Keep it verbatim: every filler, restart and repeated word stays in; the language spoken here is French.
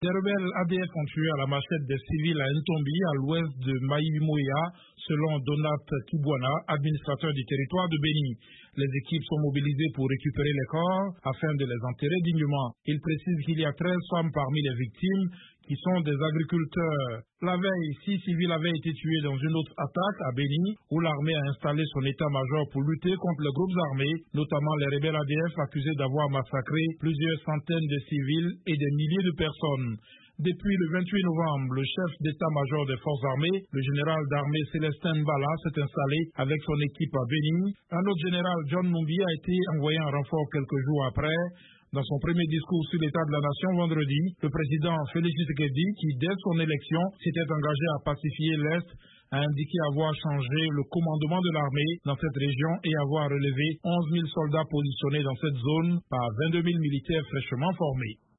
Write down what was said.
Les rebelles A D F ont tué à la machette des civils à Ntombi, à l'ouest de Maïmoya, selon Donat Kibwana, administrateur du territoire de Béni. Les équipes sont mobilisées pour récupérer les corps afin de les enterrer dignement. Il précise qu'il y a treize femmes parmi les victimes qui sont des agriculteurs. La veille, six civils avaient été tués dans une autre attaque à Béni, où l'armée a installé son état-major pour lutter contre les groupes armés, notamment les rebelles A D F accusés d'avoir massacré plusieurs centaines de civils et des milliers de personnes. Depuis le vingt-huit novembre, le chef d'état-major des forces armées, le général d'armée Célestin Mbala, s'est installé avec son équipe à Béni. Un autre général, John Numbi, a été envoyé en renfort quelques jours après. Dans son premier discours sur l'état de la nation vendredi, le président Félix Tshisekedi, qui dès son élection s'était engagé à pacifier l'Est, a indiqué avoir changé le commandement de l'armée dans cette région et avoir relevé onze mille soldats positionnés dans cette zone par vingt-deux mille militaires fraîchement formés.